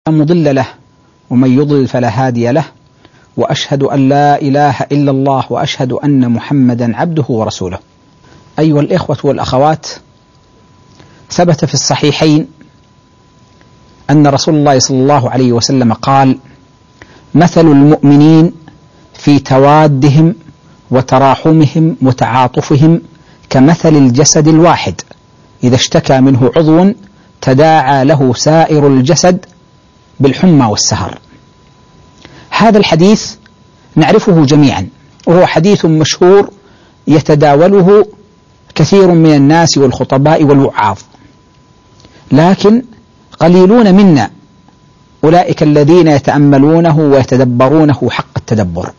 مضل له ومن يضلل فلا هادي له، وأشهد أن لا إله إلا الله وأشهد أن محمدا عبده ورسوله. أيها الإخوة والأخوات، ثبت في الصحيحين أن رسول الله صلى الله عليه وسلم قال: مثل المؤمنين في توادهم وتراحمهم وتعاطفهم كمثل الجسد الواحد إذا اشتكى منه عضو تداعى له سائر الجسد بالحمى والسهر. هذا الحديث نعرفه جميعا، وهو حديث مشهور يتداوله كثير من الناس والخطباء والوعاظ، لكن قليلون منا أولئك الذين يتأملونه ويتدبرونه حق التدبر.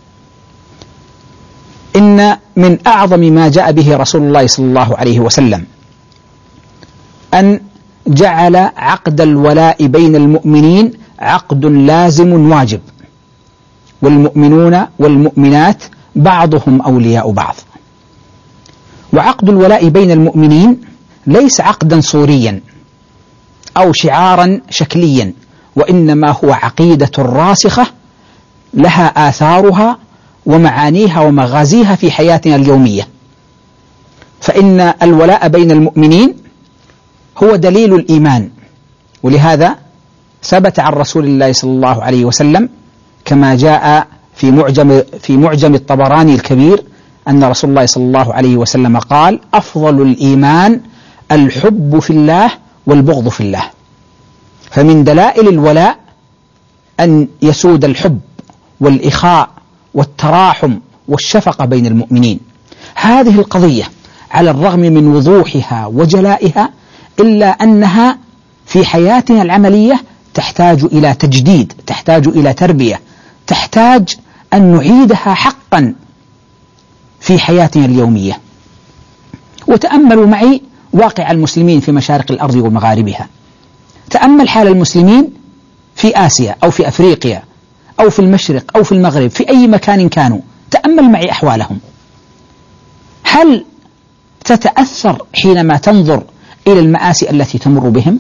إن من أعظم ما جاء به رسول الله صلى الله عليه وسلم أن جعل عقد الولاء بين المؤمنين عقد لازم واجب، والمؤمنون والمؤمنات بعضهم أولياء بعض. وعقد الولاء بين المؤمنين ليس عقدا صوريا أو شعارا شكليا، وإنما هو عقيدة راسخة لها آثارها ومعانيها ومغازيها في حياتنا اليومية. فإن الولاء بين المؤمنين هو دليل الإيمان، ولهذا ثبت عن رسول الله صلى الله عليه وسلم كما جاء في معجم الطبراني الكبير أن رسول الله صلى الله عليه وسلم قال: أفضل الإيمان الحب في الله والبغض في الله. فمن دلائل الولاء أن يسود الحب والإخاء والتراحم والشفقة بين المؤمنين. هذه القضية على الرغم من وضوحها وجلائها إلا أنها في حياتنا العملية تحتاج إلى تجديد، تحتاج إلى تربية، تحتاج أن نعيدها حقا في حياتنا اليومية. وتأملوا معي واقع المسلمين في مشارق الأرض ومغاربها. تأمل حال المسلمين في آسيا أو في أفريقيا أو في المشرق أو في المغرب، في أي مكان كانوا، تأمل معي أحوالهم. هل تتأثر حينما تنظر إلى المآسي التي تمر بهم؟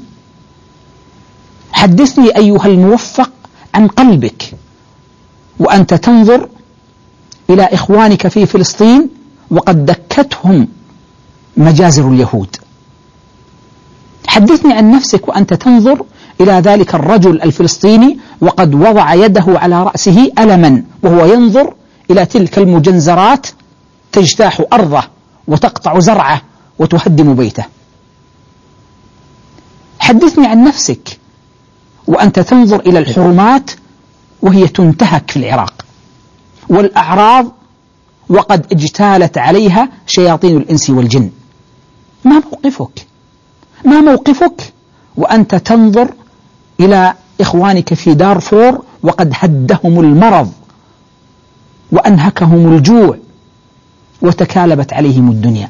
حدثني أيها الموفق عن قلبك وأنت تنظر إلى إخوانك في فلسطين وقد دكتهم مجازر اليهود. حدثني عن نفسك وأنت تنظر إلى ذلك الرجل الفلسطيني وقد وضع يده على رأسه ألما وهو ينظر إلى تلك المجنزرات تجتاح أرضه وتقطع زرعه وتهدم بيته. حدثني عن نفسك وأنت تنظر إلى الحرمات وهي تنتهك في العراق، والأعراض وقد اجتالت عليها شياطين الإنس والجن. ما موقفك؟ ما موقفك وأنت تنظر إلى إخوانك في دارفور وقد هدهم المرض وأنهكهم الجوع وتكالبت عليهم الدنيا؟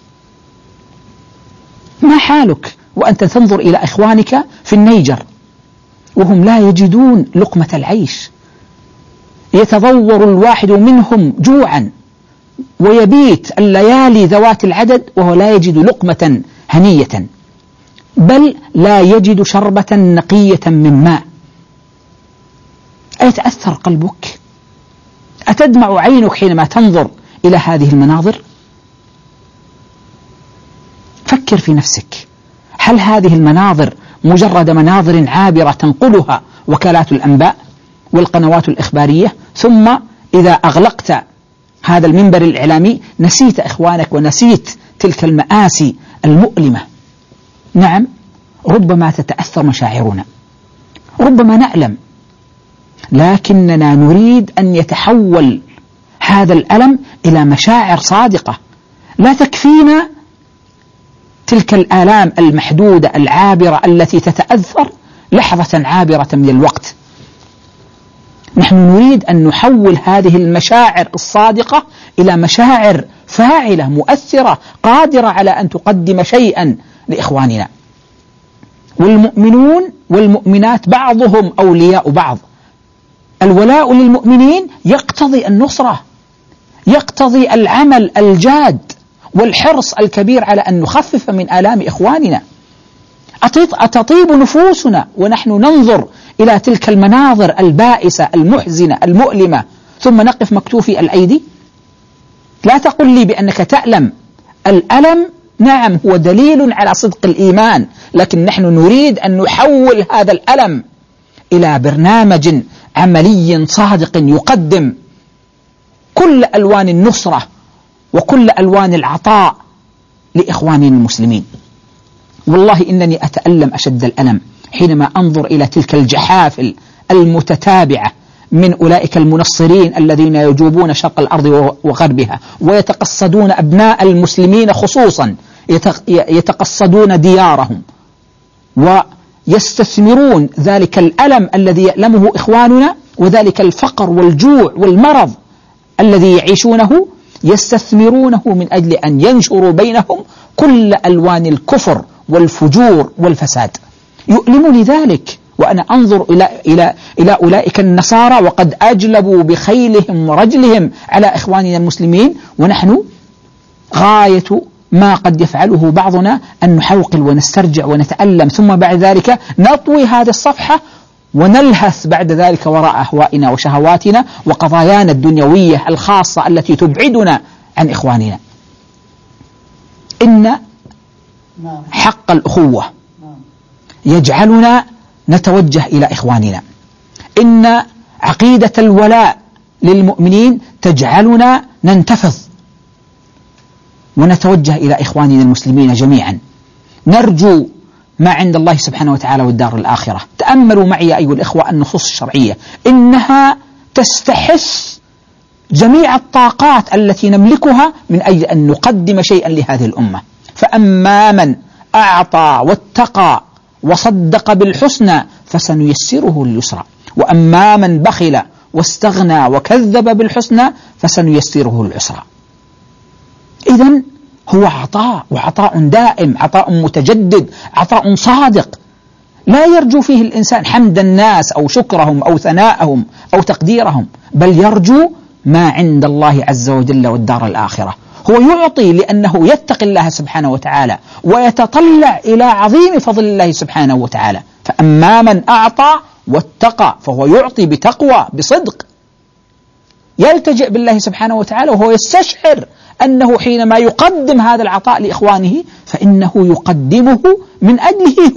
ما حالك وأنت تنظر إلى إخوانك في النيجر وهم لا يجدون لقمة العيش، يتضور الواحد منهم جوعا ويبيت الليالي ذوات العدد وهو لا يجد لقمة هنية، بل لا يجد شربة نقية من ماء. أيتأثر قلبك؟ أتدمع عينك حينما تنظر إلى هذه المناظر؟ فكر في نفسك، هل هذه المناظر مجرد مناظر عابرة تنقلها وكالات الأنباء والقنوات الإخبارية، ثم إذا أغلقت هذا المنبر الإعلامي نسيت إخوانك ونسيت تلك المآسي المؤلمة؟ نعم، ربما تتأثر مشاعرنا، ربما نألم، لكننا نريد أن يتحول هذا الألم إلى مشاعر صادقة. لا تكفينا تلك الآلام المحدودة العابرة التي تتأثر لحظة عابرة من الوقت. نحن نريد أن نحول هذه المشاعر الصادقة إلى مشاعر فاعلة مؤثرة قادرة على أن تقدم شيئا لإخواننا. والمؤمنون والمؤمنات بعضهم أولياء بعض. الولاء للمؤمنين يقتضي النصرة، يقتضي العمل الجاد والحرص الكبير على أن نخفف من آلام إخواننا. أتطيب نفوسنا ونحن ننظر إلى تلك المناظر البائسة المحزنة المؤلمة ثم نقف مكتوفي الأيدي؟ لا تقل لي بأنك تألم. الألم نعم هو دليل على صدق الإيمان، لكن نحن نريد أن نحول هذا الألم إلى برنامج عملي صادق يقدم كل ألوان النصرة وكل ألوان العطاء لإخواننا المسلمين. والله إنني أتألم أشد الألم حينما أنظر إلى تلك الجحافل المتتابعة من أولئك المنصرين الذين يجوبون شرق الأرض وغربها ويتقصدون أبناء المسلمين خصوصا، يتقصدون ديارهم ويستثمرون ذلك الألم الذي يألمه إخواننا وذلك الفقر والجوع والمرض الذي يعيشونه، يستثمرونه من أجل أن ينشروا بينهم كل ألوان الكفر والفجور والفساد. يؤلمني ذلك وأنا أنظر إلى أولئك النصارى وقد أجلبوا بخيلهم ورجلهم على إخواننا المسلمين، ونحن غاية ما قد يفعله بعضنا أن نحوقل ونسترجع ونتألم، ثم بعد ذلك نطوي هذه الصفحة ونلهث بعد ذلك وراء أهوائنا وشهواتنا وقضايانا الدنيوية الخاصة التي تبعدنا عن إخواننا. إن حق الأخوة يجعلنا نتوجه إلى إخواننا، إن عقيدة الولاء للمؤمنين تجعلنا ننتفض ونتوجه إلى إخواننا المسلمين جميعا، نرجو ما عند الله سبحانه وتعالى والدار الآخرة. تأملوا معي أيها الإخوة النصوص الشرعية، إنها تستحث جميع الطاقات التي نملكها من أجل أن نقدم شيئا لهذه الأمة. فأما من أعطى واتقى وصدق بالحسنى فسنيسره لليسرى، وأما من بخل واستغنى وكذب بالحسنى فسنيسره للعسرى. إذن هو عطاء، وعطاء دائم، عطاء متجدد، عطاء صادق لا يرجو فيه الإنسان حمد الناس أو شكرهم أو ثناءهم أو تقديرهم، بل يرجو ما عند الله عز وجل والدار الآخرة. هو يعطي لأنه يتقي الله سبحانه وتعالى ويتطلع إلى عظيم فضل الله سبحانه وتعالى. فأما من أعطى واتقى فهو يعطي بتقوى بصدق، يلتجئ بالله سبحانه وتعالى وهو يستشعر أنه حينما يقدم هذا العطاء لإخوانه فإنه يقدمه من أجله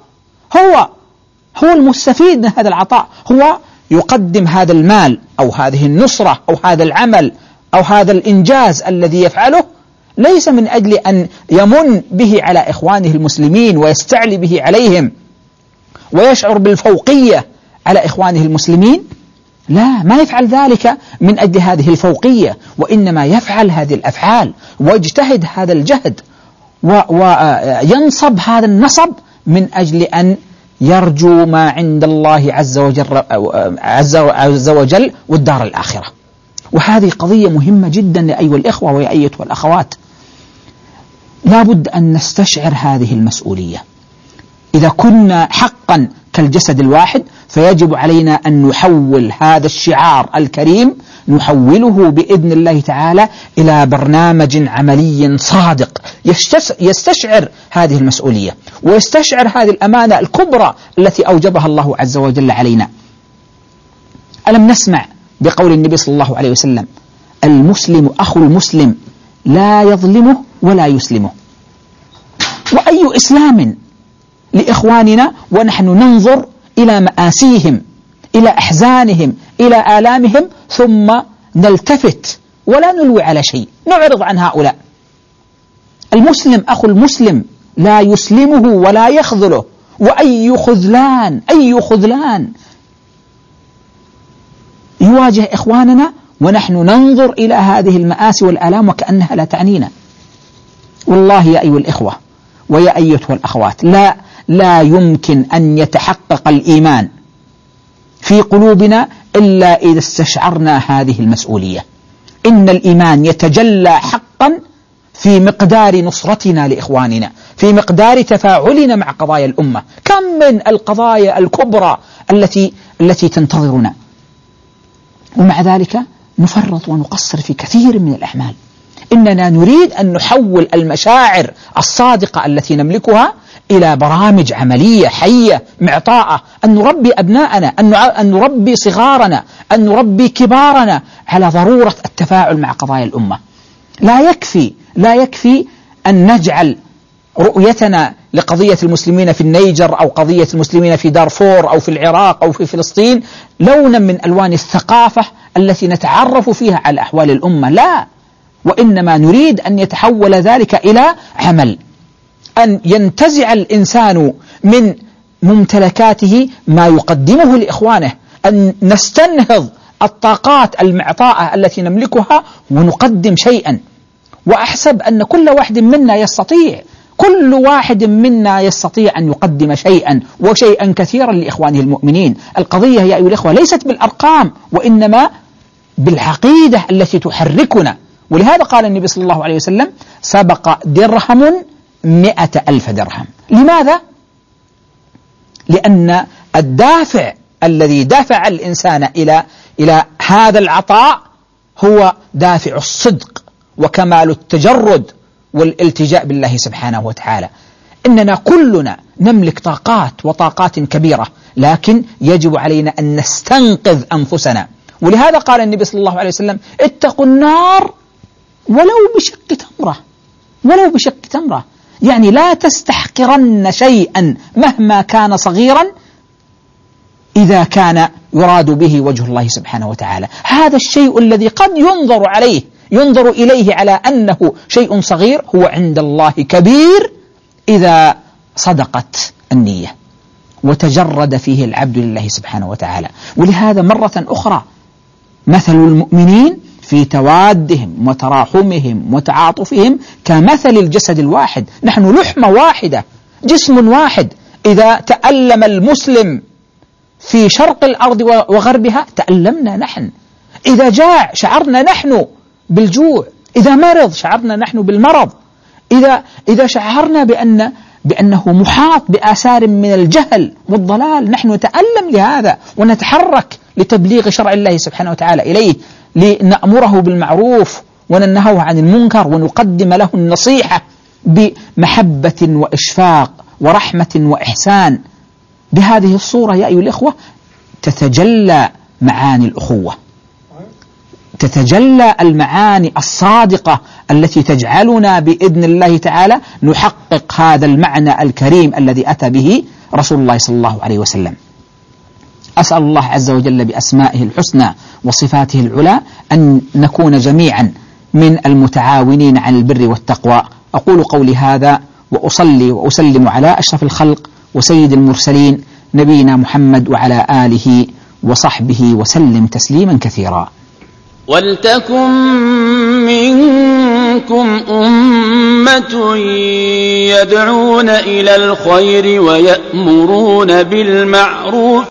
هو المستفيد من هذا العطاء، هو يقدم هذا المال أو هذه النصرة أو هذا العمل أو هذا الإنجاز الذي يفعله ليس من أجل أن يمن به على إخوانه المسلمين ويستعلي به عليهم ويشعر بالفوقية على إخوانه المسلمين، لا، ما يفعل ذلك من أجل هذه الفوقية، وإنما يفعل هذه الأفعال ويجتهد هذا الجهد وينصب هذا النصب من أجل أن يرجو ما عند الله عز وجل والدار الآخرة. وهذه قضية مهمة جدا أيها الإخوة وأيتها الأخوات، لا بد أن نستشعر هذه المسؤولية. إذا كنا حقا كالجسد الواحد فيجب علينا أن نحول هذا الشعار الكريم، نحوله بإذن الله تعالى إلى برنامج عملي صادق يستشعر هذه المسؤولية ويستشعر هذه الأمانة الكبرى التي أوجبها الله عز وجل علينا. ألم نسمع بقول النبي صلى الله عليه وسلم: المسلم أخو المسلم لا يظلمه ولا يسلمه. وأي إسلام لإخواننا ونحن ننظر إلى مآسيهم، إلى أحزانهم، إلى آلامهم، ثم نلتفت ولا نلوي على شيء، نعرض عن هؤلاء. المسلم أخو المسلم لا يسلمه ولا يخذله. وأي خذلان، أي خذلان يواجه إخواننا ونحن ننظر إلى هذه المآسي والآلام وكأنها لا تعنينا. والله يا أيها الإخوة ويا أيتها الأخوات، لا يمكن أن يتحقق الإيمان في قلوبنا إلا إذا استشعرنا هذه المسؤولية. إن الإيمان يتجلى حقا في مقدار نصرتنا لإخواننا، في مقدار تفاعلنا مع قضايا الأمة. كم من القضايا الكبرى التي تنتظرنا، ومع ذلك نفرط ونقصر في كثير من الأعمال. إننا نريد أن نحول المشاعر الصادقة التي نملكها إلى برامج عملية حية معطاءة، أن نربي أبناءنا، أن نربي صغارنا، أن نربي كبارنا على ضرورة التفاعل مع قضايا الأمة. لا يكفي أن نجعل رؤيتنا لقضية المسلمين في النيجر أو قضية المسلمين في دارفور أو في العراق أو في فلسطين لونا من ألوان الثقافة التي نتعرف فيها على أحوال الأمة، لا، وإنما نريد أن يتحول ذلك إلى عمل، أن ينتزع الإنسان من ممتلكاته ما يقدمه لإخوانه، أن نستنهض الطاقات المعطاءة التي نملكها ونقدم شيئا. وأحسب أن كل واحد منا يستطيع أن يقدم شيئا وشيئا كثيرا لإخوانه المؤمنين. القضية يا أيها الإخوة ليست بالأرقام، وإنما بالعقيدة التي تحركنا. ولهذا قال النبي صلى الله عليه وسلم: سبق درهم 100,000 درهم. لماذا؟ لأن الدافع الذي دفع الإنسان إلى هذا العطاء هو دافع الصدق وكمال التجرد والالتجاء بالله سبحانه وتعالى. إننا كلنا نملك طاقات كبيرة، لكن يجب علينا أن نستنقذ أنفسنا. ولهذا قال النبي صلى الله عليه وسلم: اتقوا النار ولو بشق تمرة. يعني لا تستحقرن شيئا مهما كان صغيرا إذا كان يراد به وجه الله سبحانه وتعالى. هذا الشيء الذي قد ينظر إليه على أنه شيء صغير هو عند الله كبير إذا صدقت النية وتجرد فيه العبد لله سبحانه وتعالى. ولهذا مرة أخرى مثل المؤمنين في توادهم وتراحمهم وتعاطفهم كمثل الجسد الواحد. نحن لحمة واحدة، جسم واحد. إذا تألم المسلم في شرق الأرض وغربها تألمنا نحن. إذا جاع شعرنا نحن بالجوع، إذا مرض شعرنا نحن بالمرض، إذا شعرنا بأنه محاط بآثار من الجهل والضلال نحن نتألم لهذا ونتحرك لتبليغ شرع الله سبحانه وتعالى إليه، لنأمره بالمعروف وننهاه عن المنكر ونقدم له النصيحة بمحبة وإشفاق ورحمة وإحسان. بهذه الصورة يا أيها الإخوة تتجلى معاني الأخوة، تتجلى المعاني الصادقة التي تجعلنا بإذن الله تعالى نحقق هذا المعنى الكريم الذي أتى به رسول الله صلى الله عليه وسلم. أسأل الله عز وجل بأسمائه الحسنى وصفاته العلى أن نكون جميعا من المتعاونين على البر والتقوى. أقول قولي هذا وأصلي وأسلم على أشرف الخلق وسيد المرسلين نبينا محمد وعلى آله وصحبه وسلم تسليما كثيرا. ولتكن منكم أمة يدعون إلى الخير ويأمرون بالمعروف